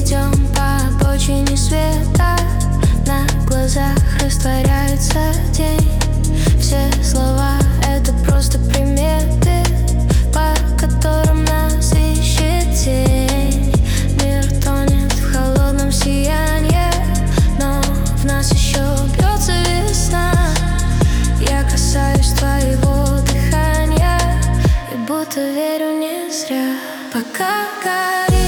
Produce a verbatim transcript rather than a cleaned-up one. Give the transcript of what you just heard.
идем по обочине света, на глазах растворяется день. Все слова — это просто приметы, по которым нас ищет тень. Мир тонет в холодном сиянии, но в нас еще бьется весна. Я касаюсь твоего дыхания и будто верю не зря. Пока горит